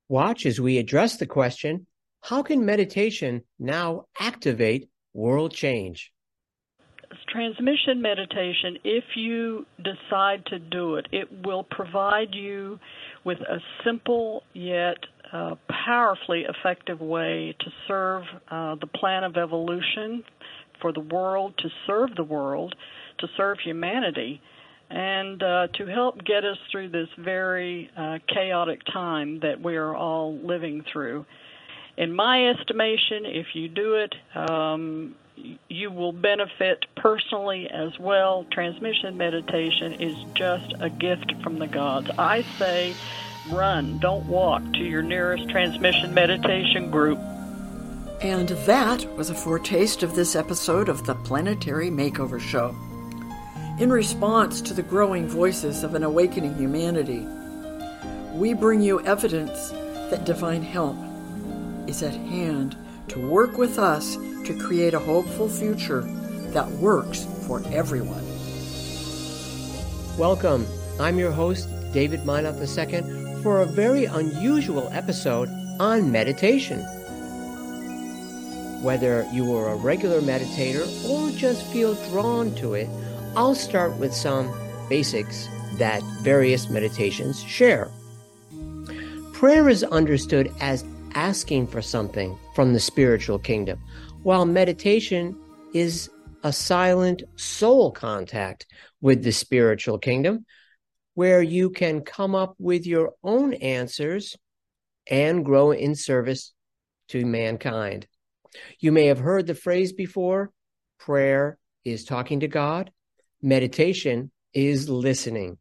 Watch as we address the question, how can meditation now activate world change? Transmission meditation, if you decide to do it, it will provide you with a simple yet powerfully effective way to serve the plan of evolution for the world, to serve humanity, and to help get us through this very chaotic time that we are all living through. In my estimation, if you do it, you will benefit personally as well. Transmission meditation is just a gift from the gods. I say run, don't walk to your nearest transmission meditation group. And that was a foretaste of this episode of the Planetary Makeover Show. In response to the growing voices of an awakening humanity, we bring you evidence that divine help is at hand to work with us to create a hopeful future that works for everyone. Welcome. I'm your host, David Meinhof II, for a very unusual episode on meditation. Whether you are a regular meditator or just feel drawn to it, I'll start with some basics that various meditations share. Prayer is understood as asking for something from the spiritual kingdom, while meditation is a silent soul contact with the spiritual kingdom, where you can come up with your own answers and grow in service to mankind. You may have heard the phrase before, prayer is talking to God, meditation is listening.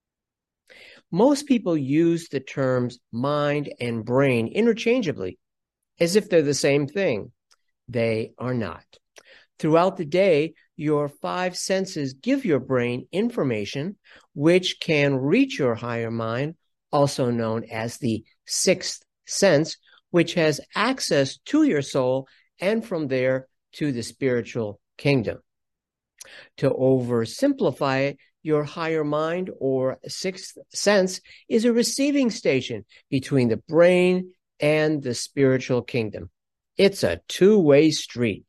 Most people use the terms mind and brain interchangeably, as if they're the same thing. They are not. Throughout the day, your five senses give your brain information which can reach your higher mind, also known as the sixth sense, which has access to your soul and from there to the spiritual kingdom. To oversimplify it, your higher mind or sixth sense is a receiving station between the brain and the spiritual kingdom. It's a two-way street.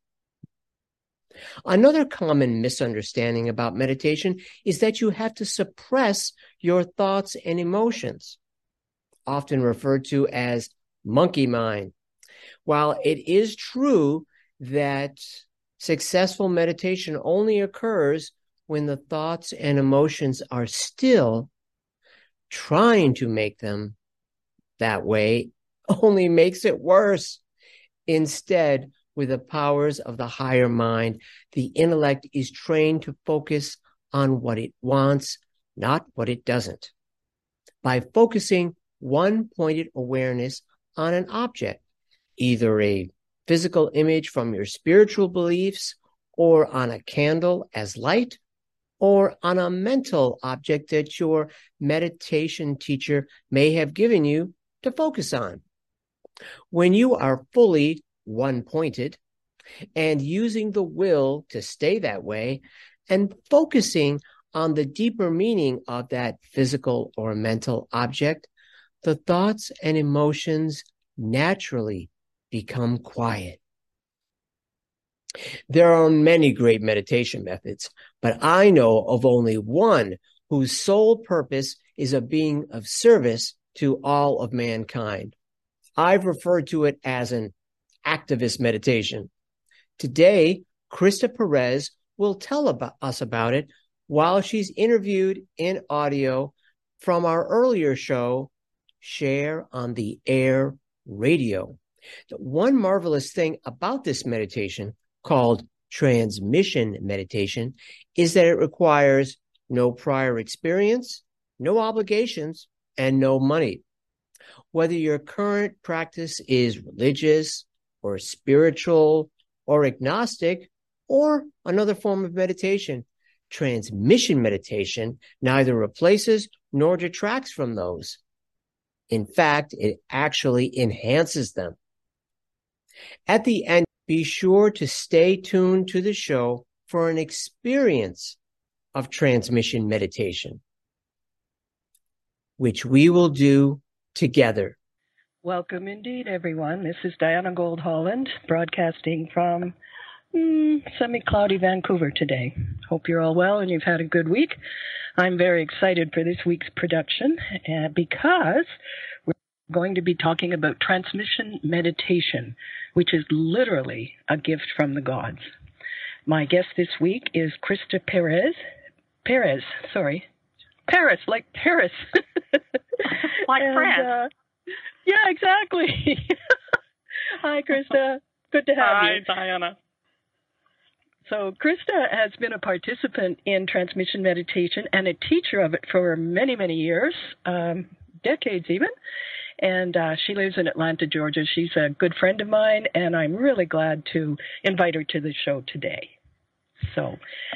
Another common misunderstanding about meditation is that you have to suppress your thoughts and emotions, often referred to as monkey mind. While it is true that successful meditation only occurs when the thoughts and emotions are still, trying to make them that way only makes it worse. Instead, with the powers of the higher mind, the intellect is trained to focus on what it wants, not what it doesn't. By focusing one-pointed awareness on an object, either a physical image from your spiritual beliefs, or on a candle as light, or on a mental object that your meditation teacher may have given you to focus on. When you are fully one-pointed and using the will to stay that way and focusing on the deeper meaning of that physical or mental object, the thoughts and emotions naturally become quiet. There are many great meditation methods, but I know of only one whose sole purpose is of being of service to all of mankind. I've referred to it as an activist meditation. Today, Krista Perez will tell us about it while she's interviewed in audio from our earlier show, Share on the Air Radio. One marvelous thing about this meditation, called transmission meditation, is that it requires no prior experience, no obligations, and no money. Whether your current practice is religious or spiritual or agnostic or another form of meditation, transmission meditation neither replaces nor detracts from those. In fact, it actually enhances them. At the end, be sure to stay tuned to the show for an experience of transmission meditation, which we will do together. Welcome indeed, everyone. This is Diana Gold Holland, broadcasting from semi-cloudy Vancouver today. Hope you're all well and you've had a good week. I'm very excited for this week's production because we're going to be talking about transmission meditation, which is literally a gift from the gods. My guest this week is Krista Perez, like Paris. Like France. Yeah, exactly. Hi, Krista. Good to have you. Hi, Diana. So Krista has been a participant in transmission meditation and a teacher of it for many, many years, decades even. And she lives in Atlanta, Georgia. She's a good friend of mine, and I'm really glad to invite her to the show today. So,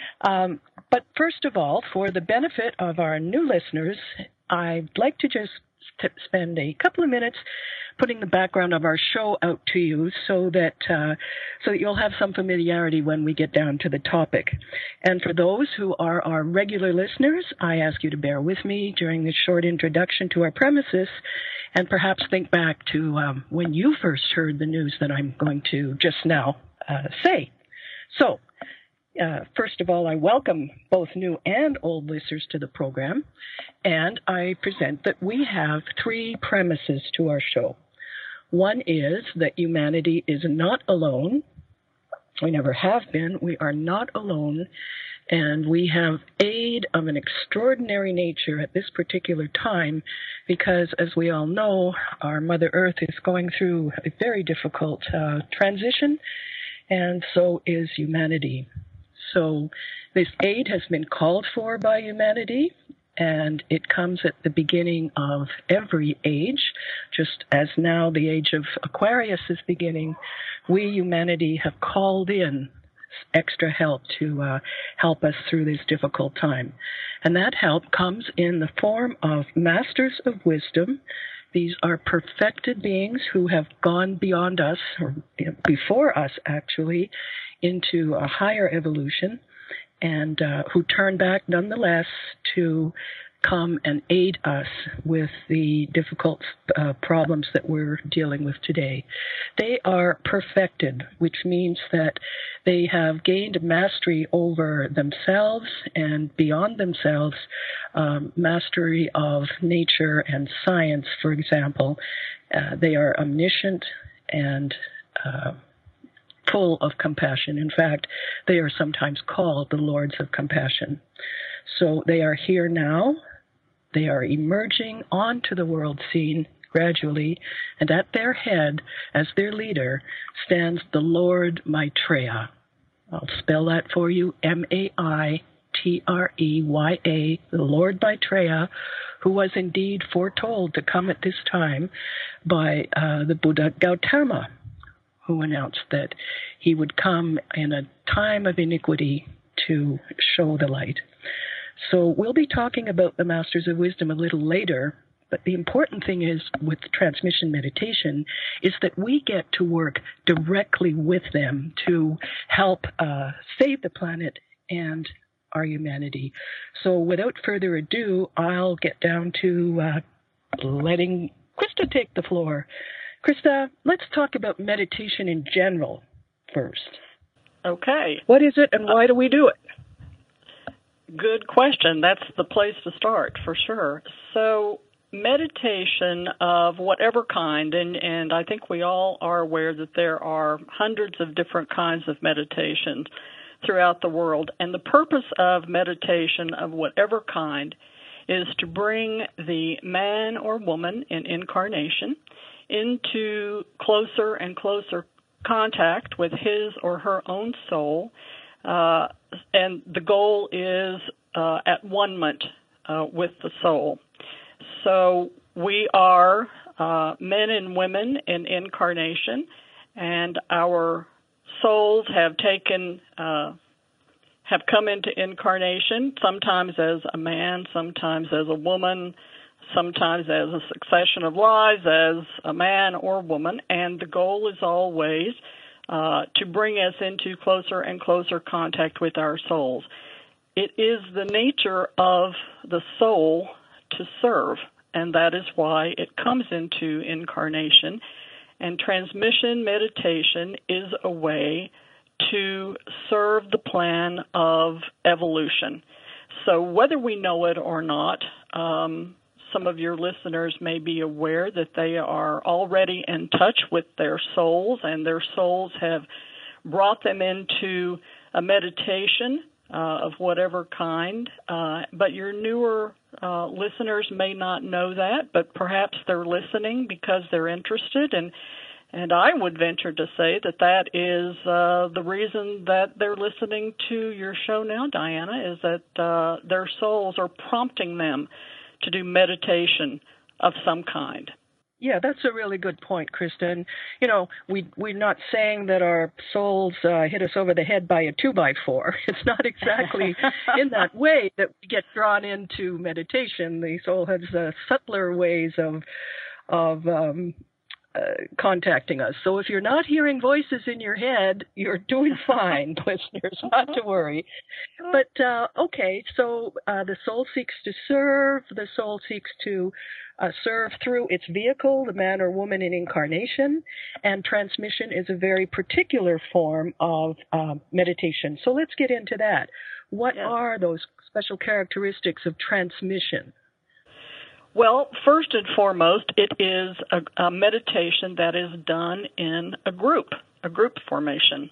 but first of all, for the benefit of our new listeners, I'd like to just spend a couple of minutes putting the background of our show out to you so that you'll have some familiarity when we get down to the topic. And for those who are our regular listeners, I ask you to bear with me during this short introduction to our premises and perhaps think back to when you first heard the news that I'm going to just now say. So, first of all, I welcome both new and old listeners to the program, and I present that we have three premises to our show. One is that humanity is not alone. We never have been. We are not alone, and we have aid of an extraordinary nature at this particular time because, as we all know, our Mother Earth is going through a very difficult transition, and so is humanity. So this aid has been called for by humanity, and it comes at the beginning of every age. Just as now the age of Aquarius is beginning, we, humanity, have called in extra help to help us through this difficult time. And that help comes in the form of masters of wisdom. These are perfected beings who have gone beyond us, or before us actually, into a higher evolution, and who turn back nonetheless to come and aid us with the difficult problems that we're dealing with today. They are perfected, which means that they have gained mastery over themselves and beyond themselves, mastery of nature and science, for example. They are omniscient and full of compassion. In fact, they are sometimes called the Lords of Compassion. So they are here now. They are emerging onto the world scene gradually, and at their head, as their leader, stands the Lord Maitreya. I'll spell that for you, Maitreya, the Lord Maitreya, who was indeed foretold to come at this time by the Buddha Gautama, who announced that he would come in a time of iniquity to show the light. So we'll be talking about the Masters of Wisdom a little later, but the important thing is with transmission meditation is that we get to work directly with them to help save the planet and our humanity. So without further ado, I'll get down to letting Krista take the floor. Krista, let's talk about meditation in general first. Okay. What is it and why do we do it? Good question. That's the place to start, for sure. So meditation of whatever kind, and I think we all are aware that there are hundreds of different kinds of meditations throughout the world. And the purpose of meditation of whatever kind is to bring the man or woman in incarnation into closer and closer contact with his or her own soul, and the goal is at one-ment with the soul. So we are men and women in incarnation, and our souls have come into incarnation, sometimes as a man, sometimes as a woman, sometimes as a succession of lives as a man or woman, and the goal is always to bring us into closer and closer contact with our souls. It is the nature of the soul to serve, and that is why it comes into incarnation. And transmission meditation is a way to serve the plan of evolution. So whether we know it or not, some of your listeners may be aware that they are already in touch with their souls, and their souls have brought them into a meditation of whatever kind. But your newer listeners may not know that, but perhaps they're listening because they're interested, and I would venture to say that is the reason that they're listening to your show now, Diana, is that their souls are prompting them to do meditation of some kind. Yeah, that's a really good point, Krista. And, we're not saying that our souls hit us over the head by a 2x4. It's not exactly in that way that we get drawn into meditation. The soul has subtler ways of contacting us. So if you're not hearing voices in your head, you're doing fine, listeners, not to worry. But, okay, so the soul seeks to serve. The soul seeks to serve through its vehicle, the man or woman in incarnation, and transmission is a very particular form of meditation. So let's get into that. What are those special characteristics of transmission? Well, first and foremost, it is a meditation that is done in a group formation.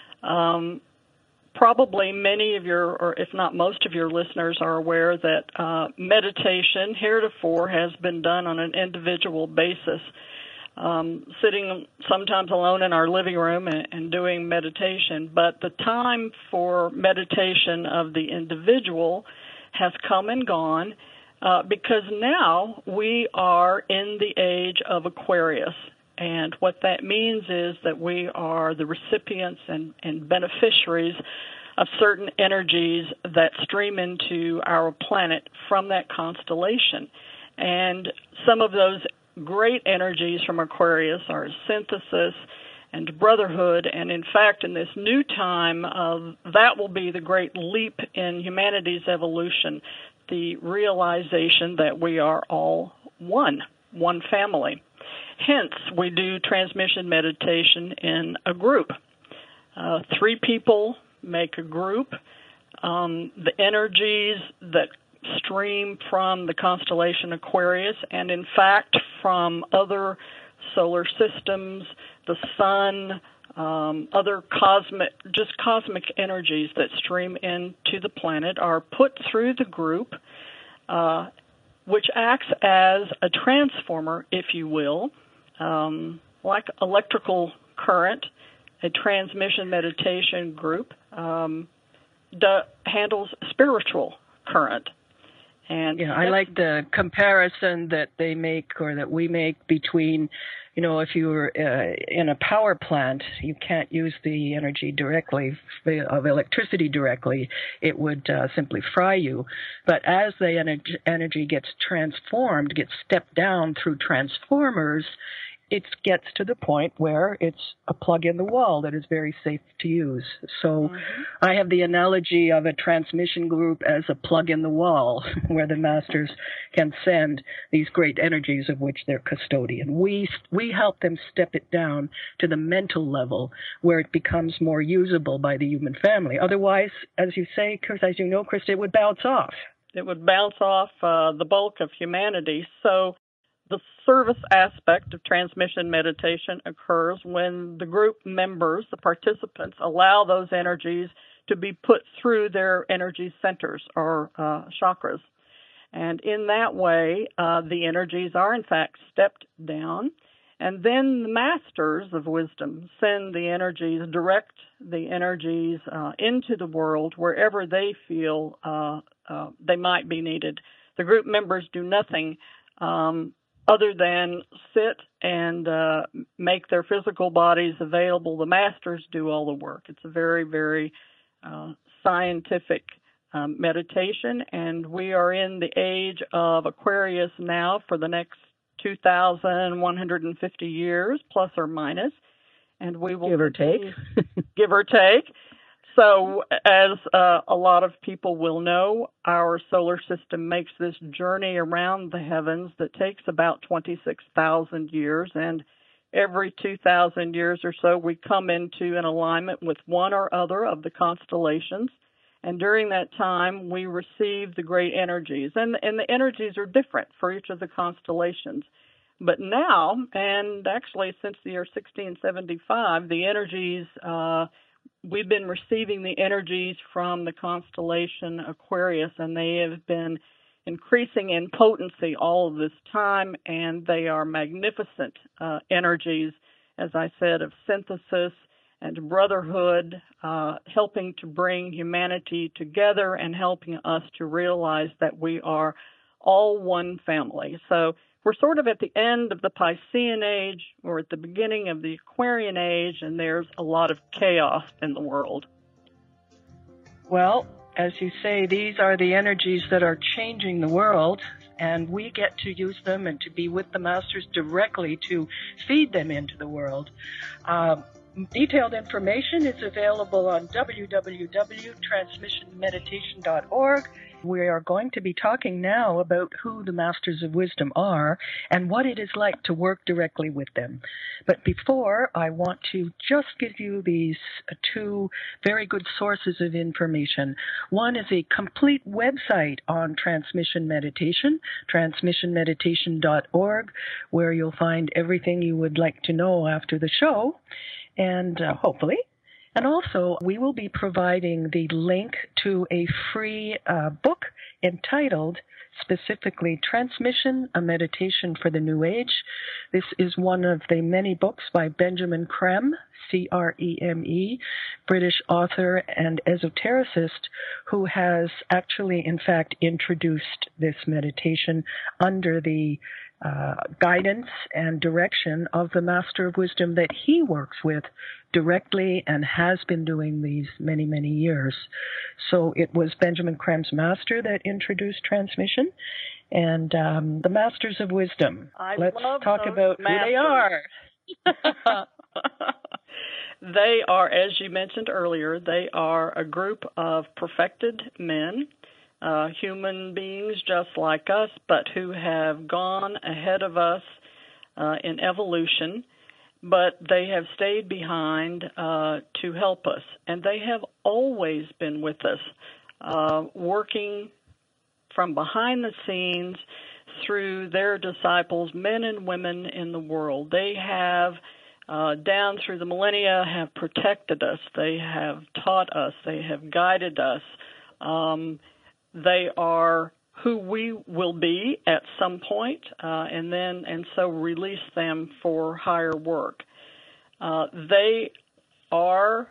Probably many of your, or if not most of your listeners are aware that meditation heretofore has been done on an individual basis, sitting sometimes alone in our living room and doing meditation. But the time for meditation of the individual has come and gone, because now we are in the age of Aquarius. And what that means is that we are the recipients and beneficiaries of certain energies that stream into our planet from that constellation. And some of those great energies from Aquarius are synthesis and brotherhood. And in fact, in this new time, that will be the great leap in humanity's evolution, the realization that we are all one family. Hence, we do transmission meditation in a group. 3 people make a group. The energies that stream from the constellation Aquarius, and in fact from other solar systems, the sun, other cosmic energies that stream into the planet are put through the group, which acts as a transformer, if you will, like electrical current. A transmission meditation group handles spiritual current. And I like the comparison that they make, or that we make, between, if you were in a power plant, you can't use the energy directly of electricity directly. It would simply fry you. But as the energy gets transformed, gets stepped down through transformers, it gets to the point where it's a plug in the wall that is very safe to use. So I have the analogy of a transmission group as a plug in the wall where the masters can send these great energies of which they're custodian. We help them step it down to the mental level where it becomes more usable by the human family. Otherwise, as you say, as you know, Krista, it would bounce off. It would bounce off the bulk of humanity. So the service aspect of transmission meditation occurs when the group members, the participants, allow those energies to be put through their energy centers or chakras. And in that way, the energies are in fact stepped down. And then the masters of wisdom send the energies, direct the energies into the world wherever they feel they might be needed. The group members do nothing other than sit and make their physical bodies available. The masters do all the work. It's a very, very scientific meditation, and we are in the age of Aquarius now for the next 2,150 years, plus or minus, and we will give or take. Give or take. So, as a lot of people will know, our solar system makes this journey around the heavens that takes about 26,000 years, and every 2,000 years or so, we come into an alignment with one or other of the constellations. And during that time, we receive the great energies. And the energies are different for each of the constellations. But now, and actually since the year 1675, the energies, we've been receiving the energies from the constellation Aquarius, and they have been increasing in potency all of this time, and they are magnificent energies, as I said, of synthesis and brotherhood, helping to bring humanity together and helping us to realize that we are all one family. So we're sort of at the end of the Piscean age, or at the beginning of the Aquarian age, and there's a lot of chaos in the world. Well, as you say, these are the energies that are changing the world, and we get to use them and to be with the masters directly to feed them into the world. Detailed information is available on www.transmissionmeditation.org. We are going to be talking now about who the Masters of Wisdom are and what it is like to work directly with them. But before, I want to just give you these two very good sources of information. One is a complete website on transmission meditation, transmissionmeditation.org, where you'll find everything you would like to know after the show. And hopefully. And also, we will be providing the link to a free book entitled specifically Transmission, a Meditation for the New Age. This is one of the many books by Benjamin Creme, C-R-E-M-E, British author and esotericist, who has actually, in fact, introduced this meditation under the guidance and direction of the Master of Wisdom that he works with directly and has been doing these many, many years. So it was Benjamin Creme's master that introduced transmission, and the Masters of Wisdom. Let's talk about who they are. They are, as you mentioned earlier, they are a group of perfected men, human beings just like us, but who have gone ahead of us in evolution, but they have stayed behind to help us. And they have always been with us, working from behind the scenes through their disciples, men and women in the world. They have, down through the millennia, have protected us. They have taught us. They have guided us. They are who we will be at some point, and so release them for higher work. They are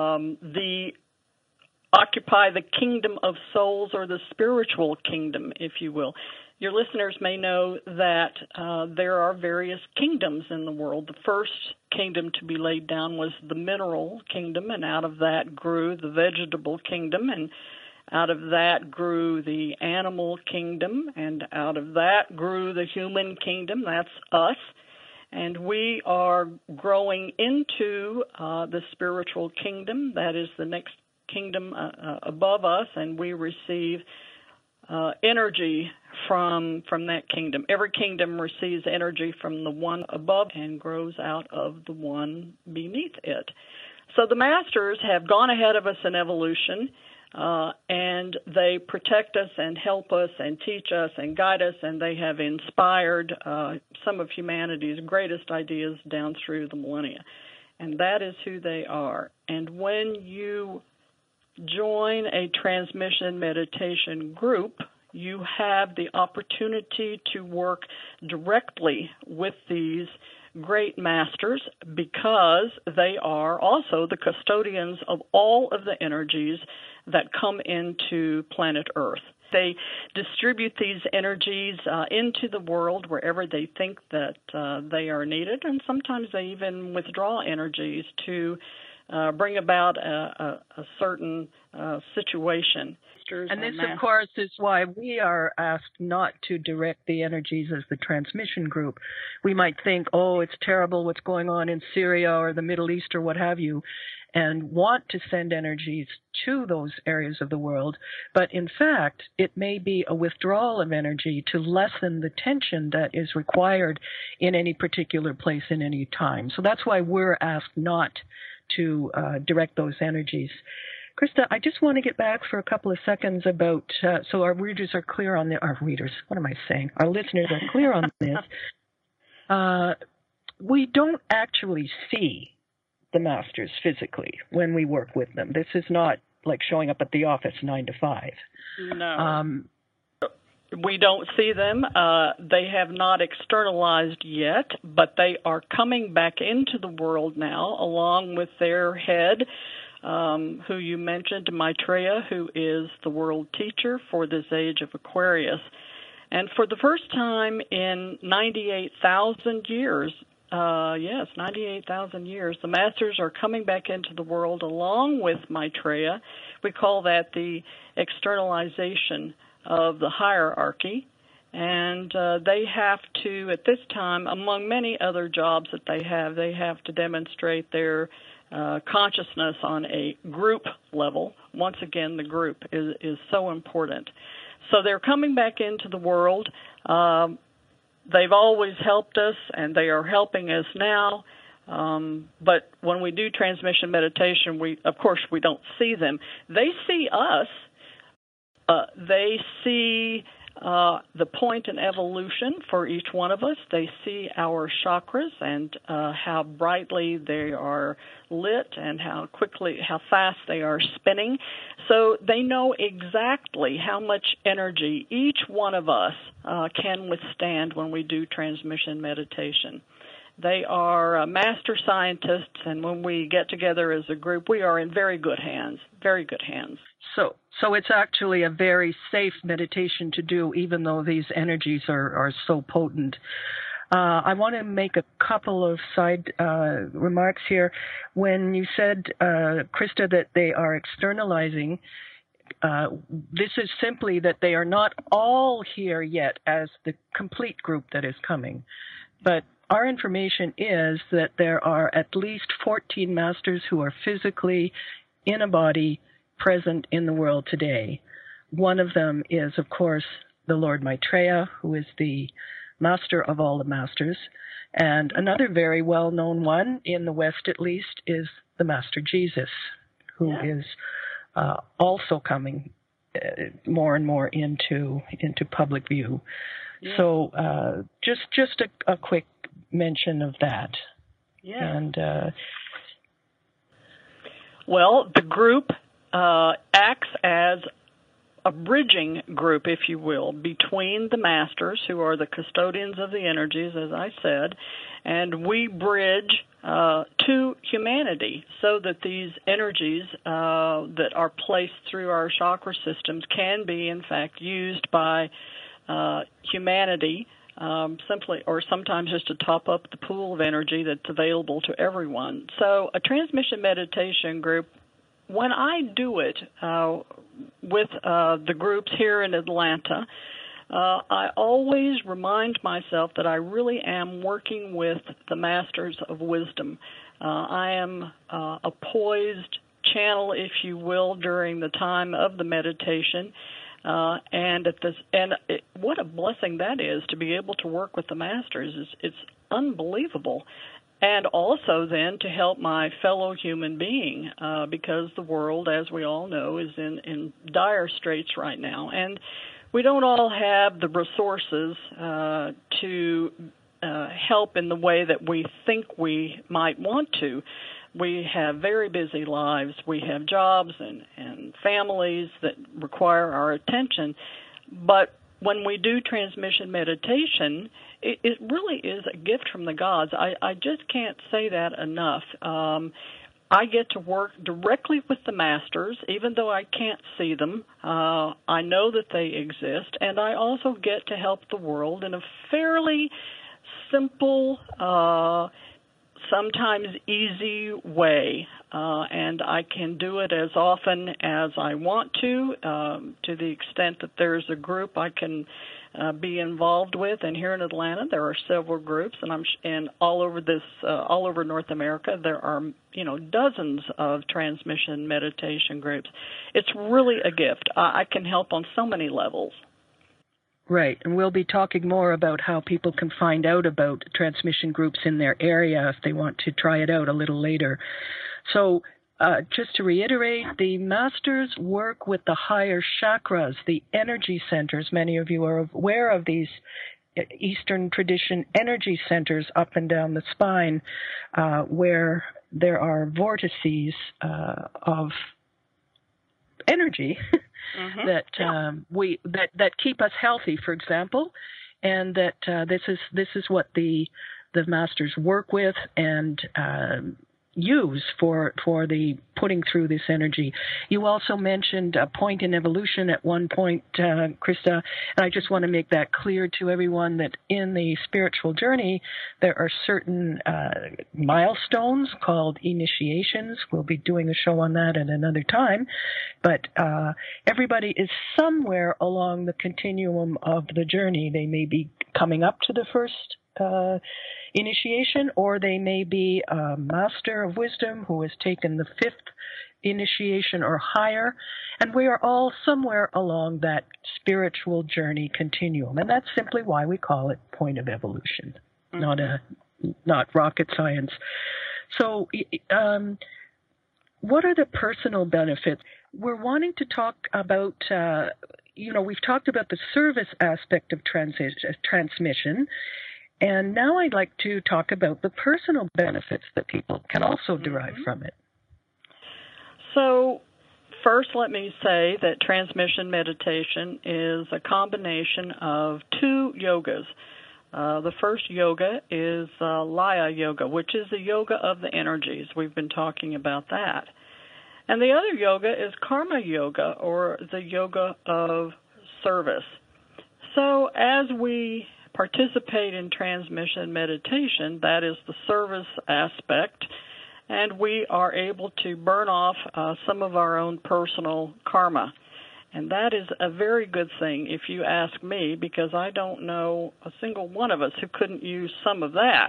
occupy the kingdom of souls, or the spiritual kingdom, if you will. Your listeners may know that there are various kingdoms in the world. The first kingdom to be laid down was the mineral kingdom, and out of that grew the vegetable kingdom, and out of that grew the animal kingdom, and out of that grew the human kingdom. That's us. And we are growing into the spiritual kingdom. That is the next kingdom above us, and we receive energy from that kingdom. Every kingdom receives energy from the one above and grows out of the one beneath it. So the masters have gone ahead of us in evolution, and they protect us and help us and teach us and guide us, and they have inspired some of humanity's greatest ideas down through the millennia. And that is who they are. And when you join a transmission meditation group, you have the opportunity to work directly with these great masters, because they are also the custodians of all of the energies that come into planet Earth. They distribute these energies into the world wherever they think that they are needed, and sometimes they even withdraw energies to bring about a certain situation. And this, of course, is why we are asked not to direct the energies as the transmission group. We might think, oh, it's terrible what's going on in Syria or the Middle East or what have you, and want to send energies to those areas of the world, but in fact, it may be a withdrawal of energy to lessen the tension that is required in any particular place in any time. So that's why we're asked not to direct those energies. Krista, I just want to get back for a couple of seconds about, so our readers are clear on our listeners are clear on this. We don't actually see the masters physically when we work with them. This is not like showing up at the office 9 to 5. No. We don't see them. They have not externalized yet, but they are coming back into the world now, along with their head, who you mentioned, Maitreya, who is the world teacher for this age of Aquarius. And for the first time in 98,000 years, 98,000 years, the masters are coming back into the world along with Maitreya. We call that the externalization of the hierarchy. And they have to, at this time, among many other jobs that they have to demonstrate their consciousness on a group level. Once again, the group is so important. So they're coming back into the world. They've always helped us, and they are helping us now. But when we do transmission meditation, we don't see them. They see us. They see the point in evolution for each one of us. They see our chakras and how brightly they are lit and how fast they are spinning. So they know exactly how much energy each one of us can withstand when we do transmission meditation. They are master scientists, and when we get together as a group, we are in very good hands, very good hands. So it's actually a very safe meditation to do, even though these energies are so potent. I want to make a couple of side remarks here. When you said, Krista, that they are externalizing, this is simply that they are not all here yet as the complete group that is coming. But our information is that there are at least 14 masters who are physically in a body present in the world today. One of them is, of course, the Lord Maitreya, who is the master of all the masters. And another very well-known one, in the West at least, is the Master Jesus, who is also coming more and more into public view. Yeah. So just a quick mention of that. Yeah. And well, the group acts as a bridging group, if you will, between the masters, who are the custodians of the energies, as I said, and we bridge to humanity so that these energies that are placed through our chakra systems can be, in fact, used by humanity simply, or sometimes just to top up the pool of energy that's available to everyone. So a transmission meditation group, when I do it with the groups here in Atlanta, I always remind myself that I really am working with the masters of wisdom. I am a poised channel, if you will, during the time of the meditation. What a blessing that is to be able to work with the masters. It's unbelievable. And also then to help my fellow human being, because the world, as we all know, is in dire straits right now. And we don't all have the resources to help in the way that we think we might want to. We have very busy lives. We have jobs and families that require our attention. But when we do transmission meditation, it really is a gift from the gods. I just can't say that enough. I get to work directly with the masters, even though I can't see them. I know that they exist, and I also get to help the world in a fairly simple, sometimes easy way, and I can do it as often as I want to the extent that there's a group. I can be involved with. And here in Atlanta, there are several groups, and all over North America, there are dozens of transmission meditation groups. It's really a gift. I can help on so many levels. Right, and we'll be talking more about how people can find out about transmission groups in their area if they want to try it out a little later. So just to reiterate, the masters work with the higher chakras, the energy centers. Many of you are aware of these Eastern tradition energy centers up and down the spine, where there are vortices of energy that keep us healthy, for example, and that this is what the masters work with and use for the putting through this energy. You also mentioned a point in evolution at one point, Krista, and I just want to make that clear to everyone that in the spiritual journey, there are certain milestones called initiations. We'll be doing a show on that at another time, but everybody is somewhere along the continuum of the journey. They may be coming up to the first initiation, or they may be a master of wisdom who has taken the fifth initiation or higher, and we are all somewhere along that spiritual journey continuum, and that's simply why we call it point of evolution, not rocket science. So what are the personal benefits? We're wanting to talk about we've talked about the service aspect of transmission, and now I'd like to talk about the personal benefits that people can also derive from it. So first, let me say that transmission meditation is a combination of two yogas. The first yoga is Laya Yoga, which is the yoga of the energies. We've been talking about that. And the other yoga is Karma Yoga, or the yoga of service. So as we participate in transmission meditation, that is the service aspect, and we are able to burn off some of our own personal karma. And that is a very good thing, if you ask me, because I don't know a single one of us who couldn't use some of that.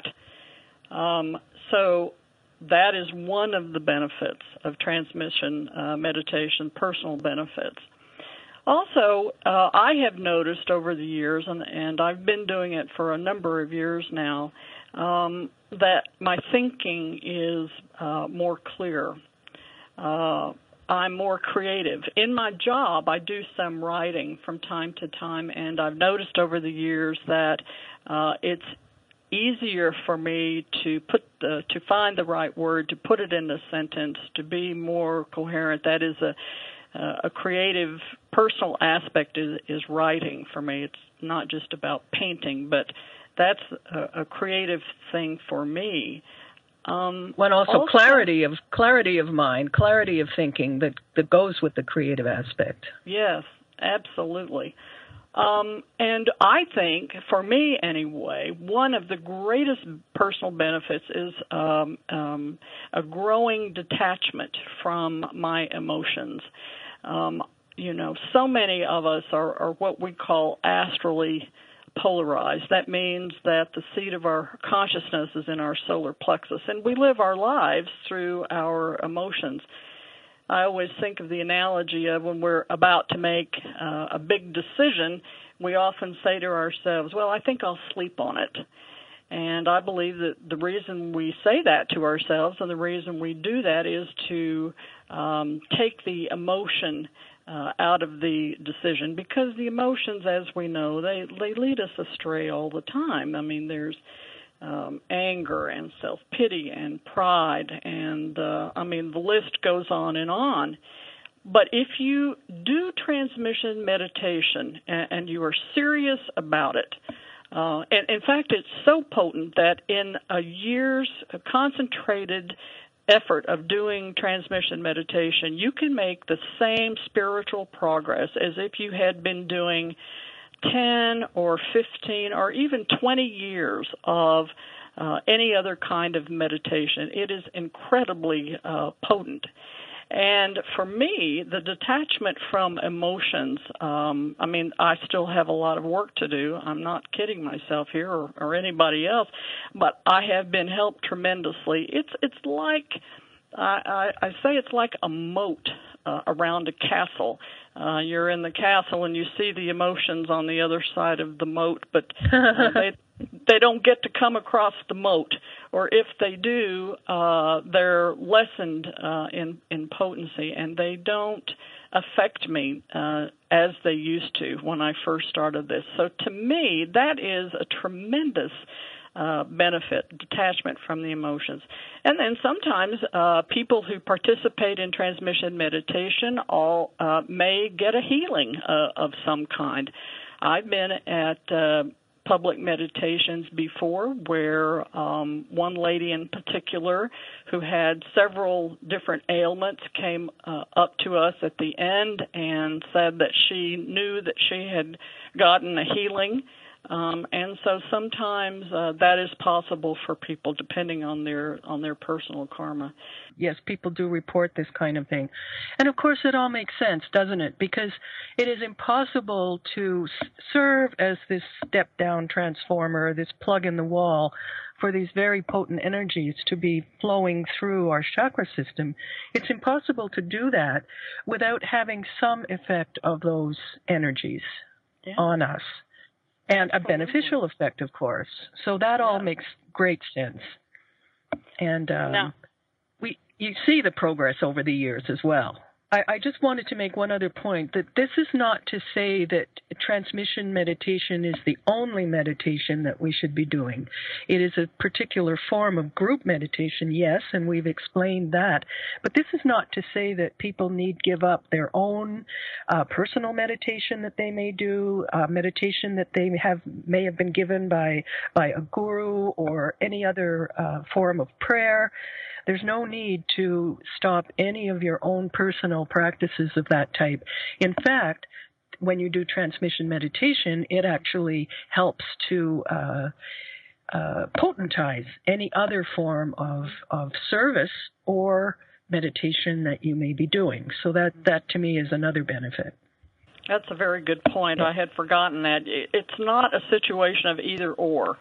So that is one of the benefits of transmission meditation, personal benefits. Also, I have noticed over the years, and I've been doing it for a number of years now, that my thinking is more clear. I'm more creative. In my job, I do some writing from time to time, and I've noticed over the years that it's easier for me to find the right word, to put it in a sentence, to be more coherent. That is a creative, personal aspect is writing for me. It's not just about painting, but that's a creative thing for me. When also clarity of mind, clarity of thinking that goes with the creative aspect. Yes, absolutely. And I think, for me anyway, one of the greatest personal benefits is a growing detachment from my emotions. So many of us are what we call astrally polarized. That means that the seat of our consciousness is in our solar plexus, and we live our lives through our emotions. I always think of the analogy of when we're about to make a big decision, we often say to ourselves, well, I think I'll sleep on it. And I believe that the reason we say that to ourselves and the reason we do that is to take the emotion out of the decision, because the emotions, as we know, they lead us astray all the time. I mean, there's anger and self-pity and pride, and the list goes on and on. But if you do transmission meditation and you are serious about it, and in fact, it's so potent that in a year's concentrated effort of doing transmission meditation, you can make the same spiritual progress as if you had been doing 10 or 15 or even 20 years of any other kind of meditation. It is incredibly potent. And for me, the detachment from emotions, I still have a lot of work to do. I'm not kidding myself here or anybody else, but I have been helped tremendously. It's like, I say it's like a moat around a castle. You're in the castle and you see the emotions on the other side of the moat, but they don't get to come across the moat, or if they do, they're lessened in potency, and they don't affect me as they used to when I first started this. So to me, that is a tremendous benefit, detachment from the emotions. And then sometimes people who participate in transmission meditation may get a healing of some kind. I've been at public meditations before where one lady in particular who had several different ailments came up to us at the end and said that she knew that she had gotten a healing. And so sometimes that is possible for people depending on their personal karma. Yes, people do report this kind of thing. And of course it all makes sense, doesn't it? Because it is impossible to serve as this step-down transformer, this plug in the wall for these very potent energies to be flowing through our chakra system. It's impossible to do that without having some effect of those energies on us. And a beneficial effect, of course. So that all makes great sense. And you see the progress over the years as well. I just wanted to make one other point, that this is not to say that transmission meditation is the only meditation that we should be doing. It is a particular form of group meditation, yes, and we've explained that. But this is not to say that people need give up their own personal meditation that they may do, meditation that they may have been given by a guru or any other form of prayer. There's no need to stop any of your own personal practices of that type. In fact, when you do transmission meditation, it actually helps to potentize any other form of service or meditation that you may be doing. So that to me is another benefit. That's a very good point. I had forgotten that. It's not a situation of either or.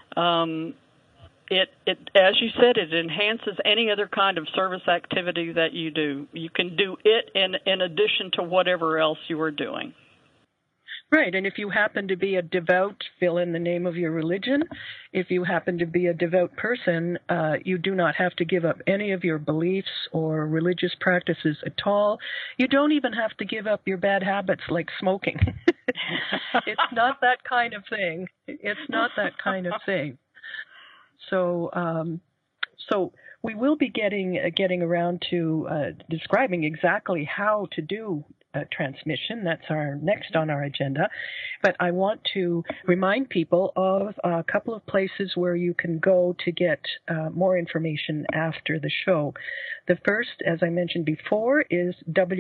It, as you said, it enhances any other kind of service activity that you do. You can do it in addition to whatever else you are doing. Right, and if you happen to be a devout, fill in the name of your religion. If you happen to be a devout person, you do not have to give up any of your beliefs or religious practices at all. You don't even have to give up your bad habits like smoking. It's not that kind of thing. It's not that kind of thing. So we will be getting around to describing exactly how to do transmission. That's our next on our agenda. But I want to remind people of a couple of places where you can go to get more information after the show. The first, as I mentioned before, is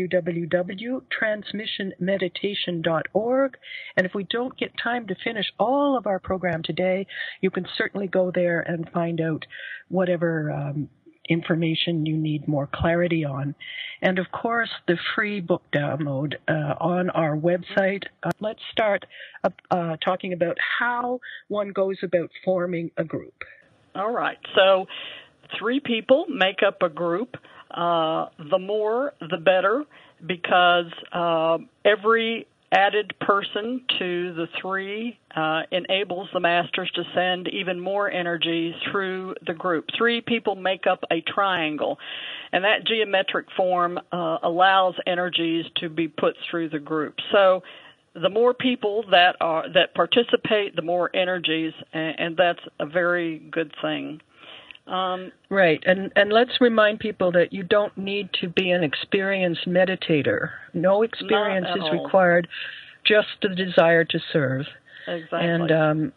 www.transmissionmeditation.org. And if we don't get time to finish all of our program today, you can certainly go there and find out whatever information you need more clarity on. And of course, the free book download on our website. Let's start talking about how one goes about forming a group. All right. So 3 people make up a group. The more, the better, because every added person to the 3 enables the masters to send even more energy through the group. 3 people make up a triangle, and that geometric form allows energies to be put through the group. So the more people that participate, the more energies, and that's a very good thing. Right, and let's remind people that you don't need to be an experienced meditator. No experience is required, just the desire to serve. Exactly. And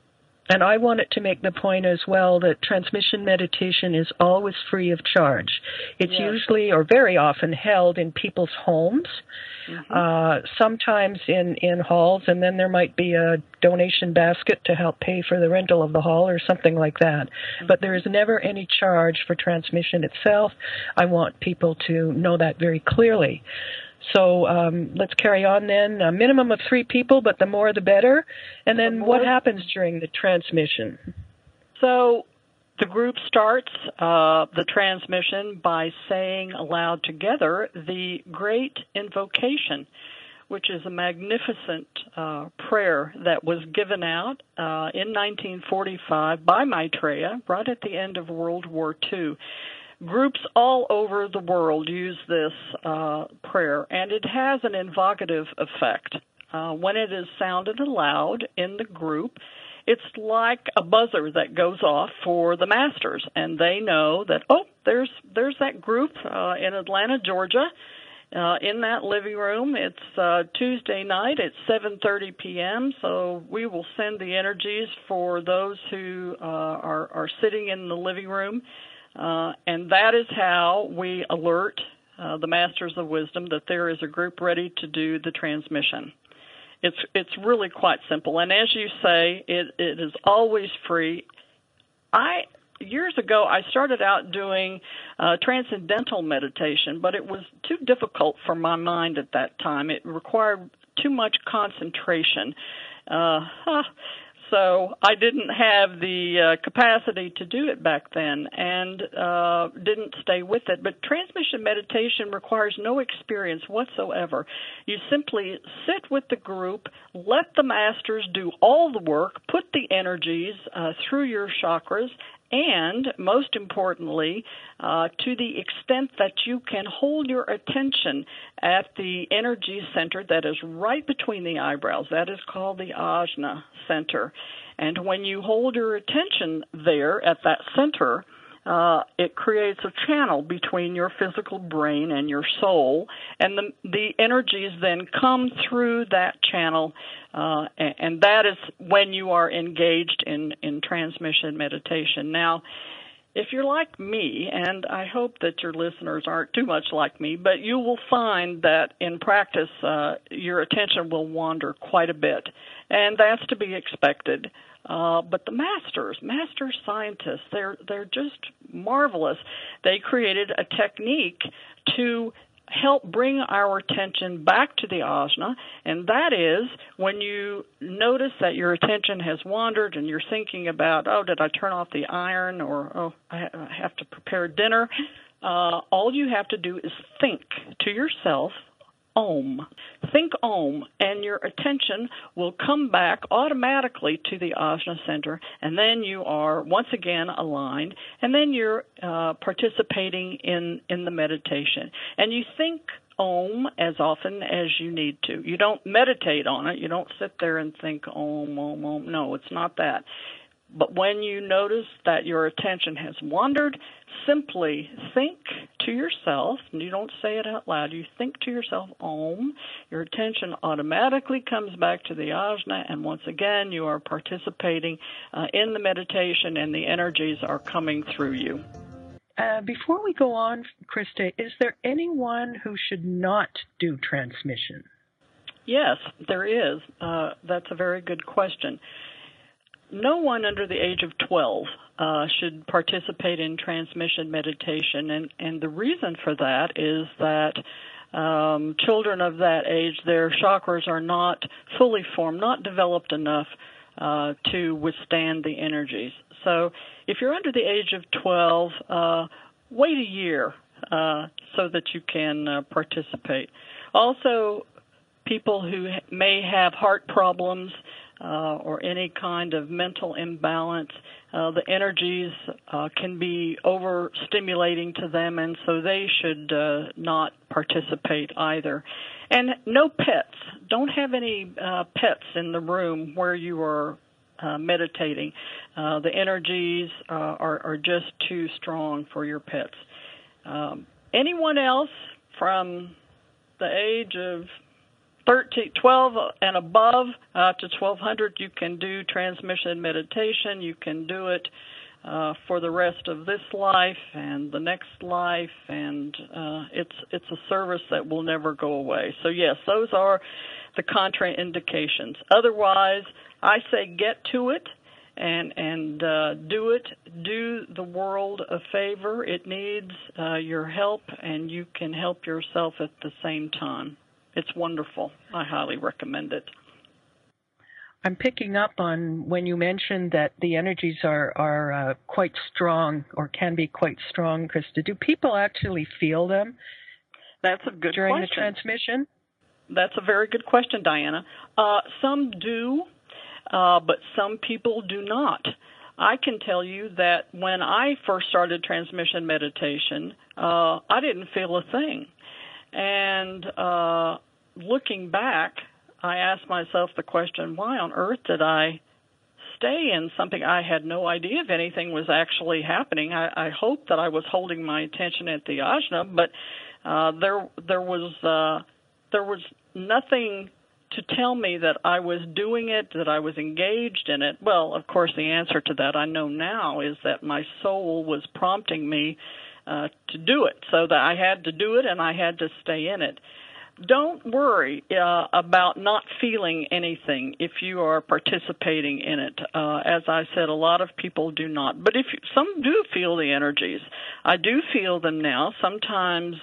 And I wanted to make the point as well that transmission meditation is always free of charge. It's usually or very often held in people's homes, sometimes in halls, and then there might be a donation basket to help pay for the rental of the hall or something like that. But there is never any charge for transmission itself. I want people to know that very clearly. So let's carry on then. A minimum of 3 people, but the more the better. And then what happens during the transmission? So the group starts the transmission by saying aloud together the Great Invocation, which is a magnificent prayer that was given out in 1945 by Maitreya right at the end of World War II. Groups all over the world use this prayer, and it has an invocative effect. When it is sounded aloud in the group, it's like a buzzer that goes off for the masters, and they know that, there's that group in Atlanta, Georgia, in that living room. It's Tuesday night at 7:30 p.m., so we will send the energies for those who are sitting in the living room. And that is how we alert the Masters of Wisdom that there is a group ready to do the transmission. It's really quite simple. And as you say, it is always free. Years ago, I started out doing transcendental meditation, but it was too difficult for my mind at that time. It required too much concentration. So I didn't have the capacity to do it back then and didn't stay with it. But transmission meditation requires no experience whatsoever. You simply sit with the group, let the masters do all the work, put the energies through your chakras, and, most importantly, to the extent that you can hold your attention at the energy center that is right between the eyebrows. That is called the Ajna center. And when you hold your attention there at that center, it creates a channel between your physical brain and your soul, and the energies then come through that channel, and that is when you are engaged in transmission meditation. Now, if you're like me, and I hope that your listeners aren't too much like me, but you will find that in practice your attention will wander quite a bit, and that's to be expected. But the master scientists, they're just marvelous. They created a technique to help bring our attention back to the ajna, and that is when you notice that your attention has wandered and you're thinking about, did I turn off the iron, or, I have to prepare dinner. All you have to do is think to yourself, Om. Think Om, and your attention will come back automatically to the Ajna center, and then you are once again aligned, and then you're participating in the meditation. And you think Om as often as you need to. You don't meditate on it. You don't sit there and think Om, Om, Om. No, it's not that. But when you notice that your attention has wandered, simply think to yourself, and you don't say it out loud, you think to yourself, Om, your attention automatically comes back to the ajna, and once again you are participating in the meditation, and the energies are coming through you. Before we go on, Krista, is there anyone who should not do transmission? Yes, there is. That's a very good question. No one under the age of 12 should participate in transmission meditation, and the reason for that is that children of that age, their chakras are not fully formed, not developed enough to withstand the energies. So if you're under the age of 12, wait a year so that you can participate. Also, people who may have heart problems, or any kind of mental imbalance, the energies can be overstimulating to them, and so they should not participate either. And no pets. Don't have any pets in the room where you are meditating. The energies are just too strong for your pets. Anyone else from the age of 12 and above to 1200, you can do transmission meditation. You can do it for the rest of this life and the next life, and it's a service that will never go away. So yes, those are the contraindications. Otherwise, I say get to it and do it. Do the world a favor. It needs your help, and you can help yourself at the same time. It's wonderful. I highly recommend it. I'm picking up on when you mentioned that the energies are quite strong, or can be quite strong, Krista. Do people actually feel them? That's a good during question. The transmission? That's a very good question, Diana. Some do, but some people do not. I can tell you that when I first started transmission meditation, I didn't feel a thing. And looking back, I asked myself the question, why on earth did I stay in something? I had no idea if anything was actually happening. I hoped that I was holding my attention at the ajna, but there was nothing to tell me that I was doing it, that I was engaged in it. Well, of course, the answer to that I know now is that my soul was prompting me to do it, so that I had to do it and I had to stay in it. Don't worry about not feeling anything if you are participating in it. As I said, a lot of people do not. But some do feel the energies. I do feel them now. Sometimes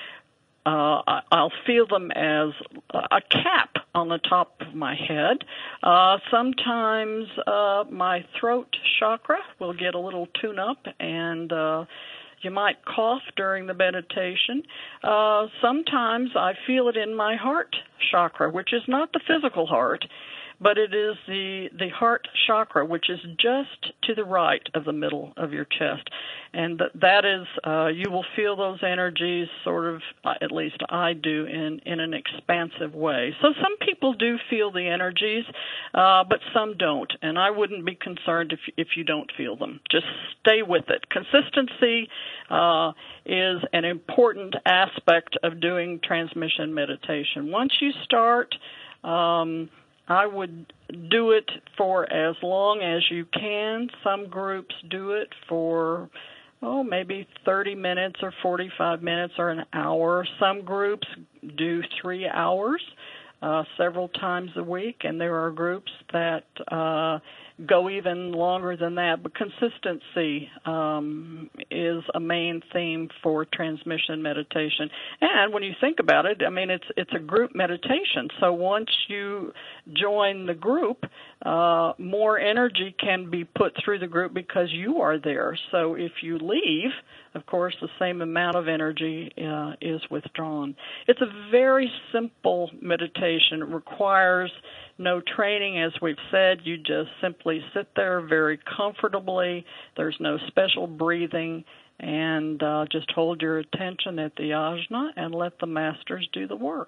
I'll feel them as a cap on the top of my head. Sometimes my throat chakra will get a little tune-up, and you might cough during the meditation. Sometimes I feel it in my heart chakra, which is not the physical heart, but it is the heart chakra, which is just to the right of the middle of your chest. And that is, you will feel those energies sort of, at least I do, in an expansive way. So some people do feel the energies, but some don't. And I wouldn't be concerned if you don't feel them. Just stay with it. Consistency is an important aspect of doing transmission meditation. Once you start, I would do it for as long as you can. Some groups do it for, maybe 30 minutes or 45 minutes or an hour. Some groups do 3 hours several times a week, and there are groups that go even longer than that. But consistency is a main theme for transmission meditation. And when you think about it, I mean, it's a group meditation. So once you join the group, more energy can be put through the group because you are there. So if you leave, of course, the same amount of energy is withdrawn. It's a very simple meditation. It requires no training, as we've said. You just simply sit there very comfortably. There's no special breathing, and just hold your attention at the ajna and let the masters do the work.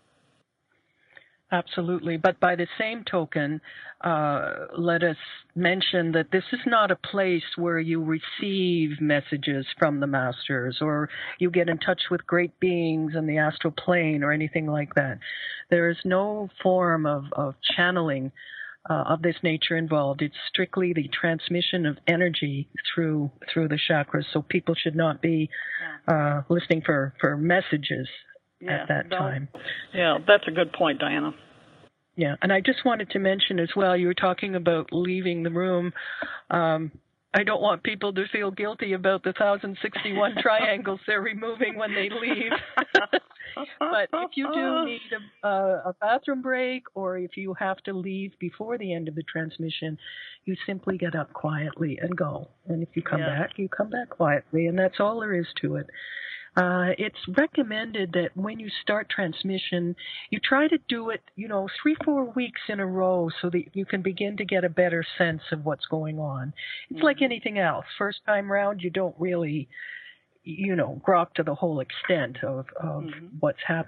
Absolutely. But by the same token, let us mention that this is not a place where you receive messages from the masters or you get in touch with great beings in the astral plane or anything like that. There is no form of channeling of this nature involved. It's strictly the transmission of energy through the chakras. So people should not be listening for messages at that time. Yeah, that's a good point, Diana. Yeah, and I just wanted to mention as well, you were talking about leaving the room. I don't want people to feel guilty about the 1,061 triangles they're removing when they leave. But if you do need a bathroom break, or if you have to leave before the end of the transmission, you simply get up quietly and go. And if you come back, you come back quietly, and that's all there is to it. It's recommended that when you start transmission, you try to do it, 3-4 weeks in a row so that you can begin to get a better sense of what's going on. It's like anything else. First time round, you don't really, grok to the whole extent of what's happening.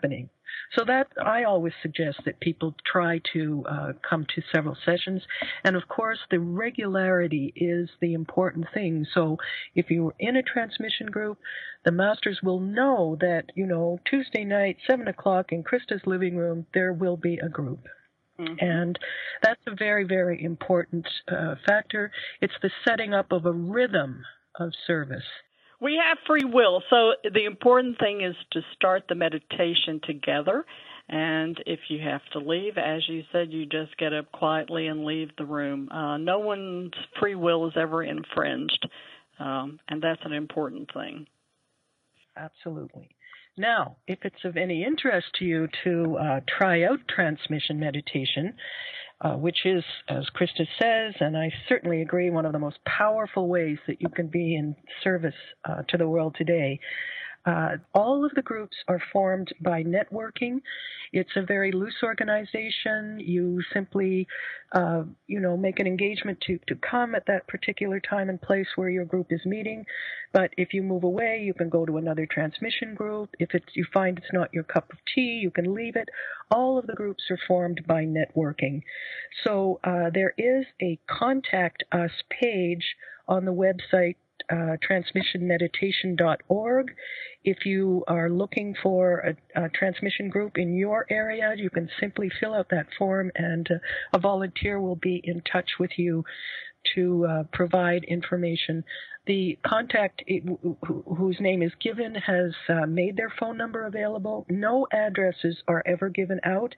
So that I always suggest that people try to come to several sessions. And of course, the regularity is the important thing. So if you're in a transmission group, the masters will know that, Tuesday night, 7 o'clock in Krista's living room, there will be a group. Mm-hmm. And that's a very, very important factor. It's the setting up of a rhythm of service. We have free will, so the important thing is to start the meditation together. And if you have to leave, as you said, you just get up quietly and leave the room. No one's free will is ever infringed, and that's an important thing. Absolutely. Now, if it's of any interest to you to try out transmission meditation, which is, as Krista says, and I certainly agree, one of the most powerful ways that you can be in service to the world today. All of the groups are formed by networking. It's a very loose organization. You simply, make an engagement to come at that particular time and place where your group is meeting. But if you move away, you can go to another transmission group. If you find it's not your cup of tea, you can leave it. All of the groups are formed by networking. So there is a Contact Us page on the website, transmissionmeditation.org. If you are looking for a transmission group in your area, you can simply fill out that form, and a volunteer will be in touch with you to provide information. The contact whose name is given has made their phone number available. No addresses are ever given out.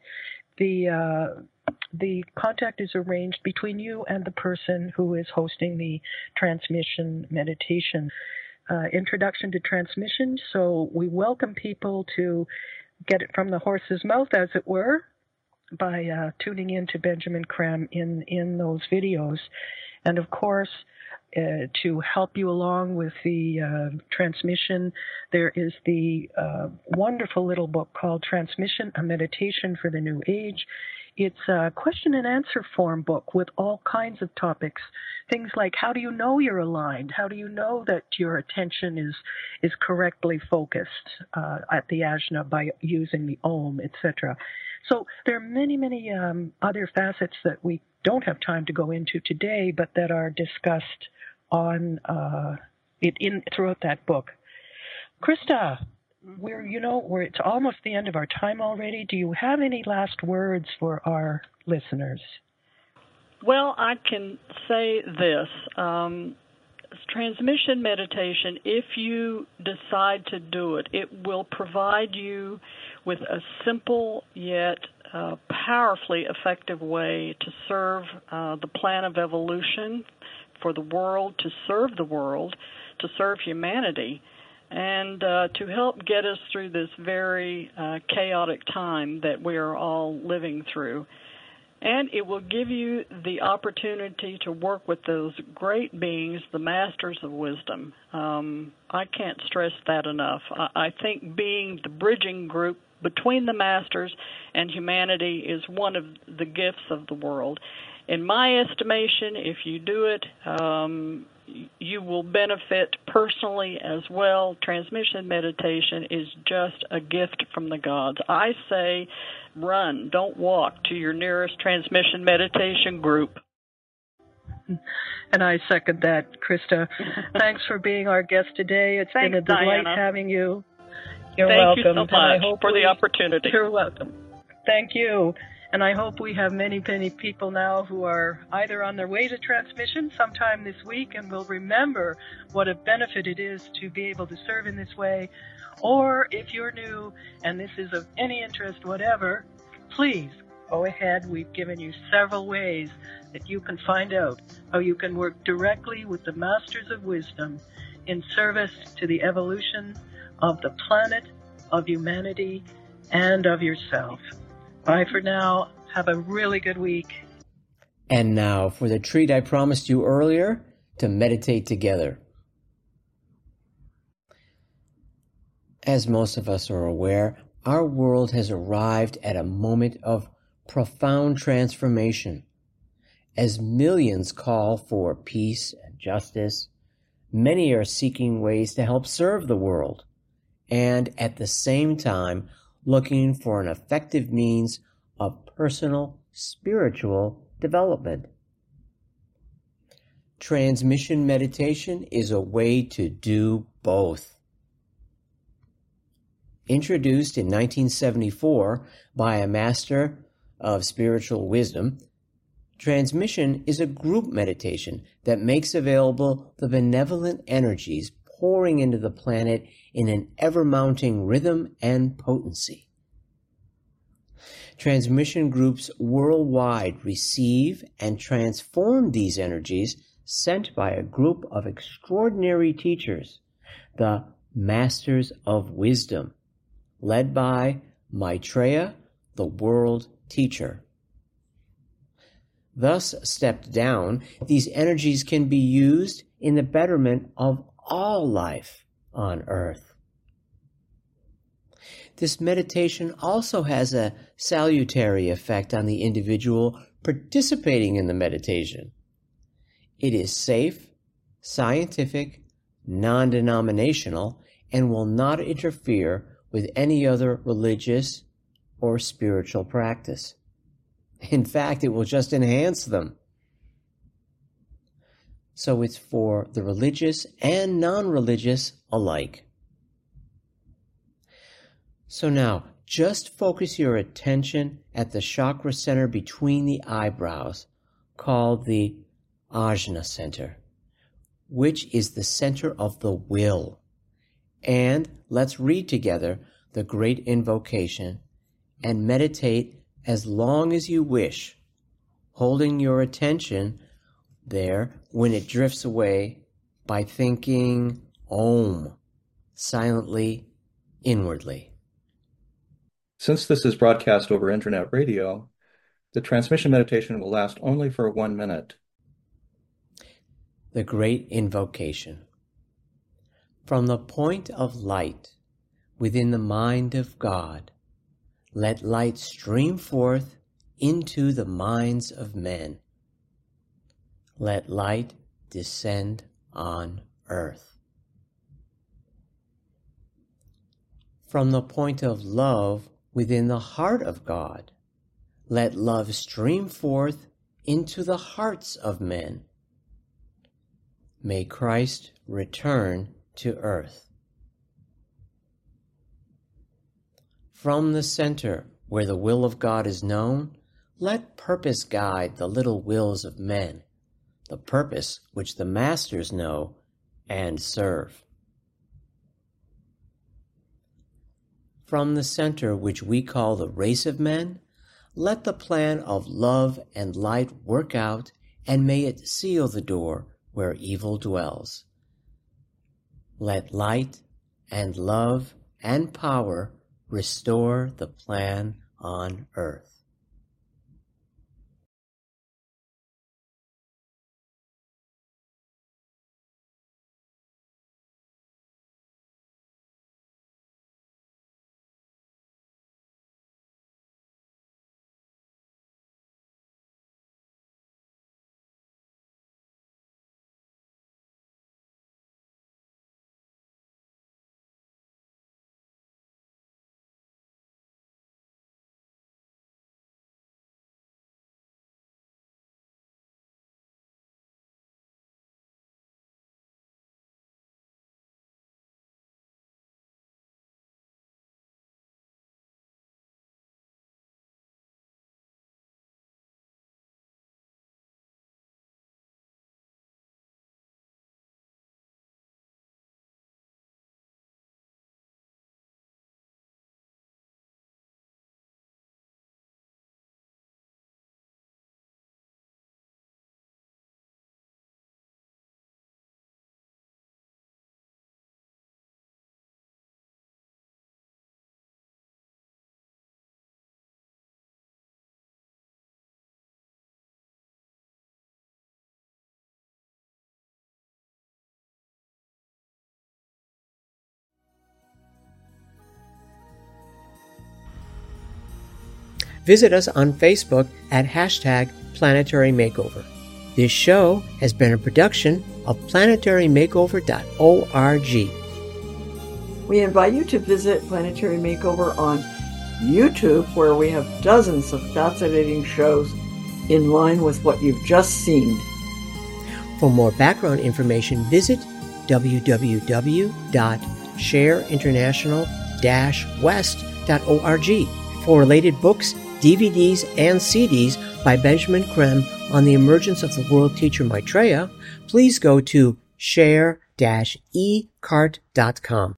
The contact is arranged between you and the person who is hosting the transmission meditation. Introduction to transmission, so we welcome people to get it from the horse's mouth, as it were, by tuning in to Benjamin Creme in those videos. And of course, to help you along with the transmission, there is the wonderful little book called Transmission, A Meditation for the New Age. It's a question and answer form book with all kinds of topics. Things like, how do you know you're aligned? How do you know that your attention is correctly focused at the ajna by using the Om, etc.? So there are many, many other facets that we don't have time to go into today, but that are discussed on throughout that book. Krista, it's almost the end of our time already. Do you have any last words for our listeners? Well, I can say this. Transmission meditation, if you decide to do it, it will provide you with a simple yet powerfully effective way to serve the plan of evolution for the world, to serve the world, to serve humanity, and to help get us through this very chaotic time that we are all living through. And it will give you the opportunity to work with those great beings, the masters of wisdom. I can't stress that enough. I think being the bridging group between the masters and humanity is one of the gifts of the world. In my estimation, if you do it, you will benefit personally as well. Transmission meditation is just a gift from the gods. I say run, don't walk to your nearest transmission meditation group. And I second that, Krista. Thanks for being our guest today. It's been a delight having you. You're welcome. Thank you so much for the opportunity. You're welcome. Thank you. And I hope we have many, many people now who are either on their way to transmission sometime this week and will remember what a benefit it is to be able to serve in this way. Or if you're new and this is of any interest whatever, please go ahead. We've given you several ways that you can find out how you can work directly with the Masters of Wisdom in service to the evolution of the planet, of humanity, and of yourself. Bye for now. Have a really good week. And now for the treat I promised you earlier, to meditate together. As most of us are aware, our world has arrived at a moment of profound transformation. As millions call for peace and justice, many are seeking ways to help serve the world, and at the same time looking for an effective means of personal spiritual development. Transmission meditation is a way to do both. Introduced in 1974 by a master of spiritual wisdom, transmission is a group meditation that makes available the benevolent energies pouring into the planet in an ever-mounting rhythm and potency. Transmission groups worldwide receive and transform these energies sent by a group of extraordinary teachers, the Masters of Wisdom, led by Maitreya, the World Teacher. Thus stepped down, these energies can be used in the betterment of all life on earth. This meditation also has a salutary effect on the individual participating in the meditation. It is safe, scientific, non-denominational, and will not interfere with any other religious or spiritual practice. In fact, it will just enhance them. So it's for the religious and non-religious alike. So now, just focus your attention at the chakra center between the eyebrows, called the Ajna center, which is the center of the will. And let's read together the great invocation and meditate as long as you wish, holding your attention there when it drifts away by thinking Om, silently, inwardly. Since this is broadcast over internet radio, the transmission meditation will last only for 1 minute. The great invocation. From the point of light within the mind of God, let light stream forth into the minds of men. Let light descend on earth. From the point of love within the heart of God, let love stream forth into the hearts of men. May Christ return to earth. From the center where the will of God is known, let purpose guide the little wills of men, the purpose which the masters know and serve. From the center which we call the race of men, let the plan of love and light work out, and may it seal the door where evil dwells. Let light and love and power restore the plan on earth. Visit us on Facebook at #Planetary Makeover. This show has been a production of planetarymakeover.org. We invite you to visit Planetary Makeover on YouTube, where we have dozens of fascinating shows in line with what you've just seen. For more background information, visit www.shareinternational-west.org. For related books, DVDs, and CDs by Benjamin Creme on the emergence of the world teacher Maitreya, please go to share-ecart.com.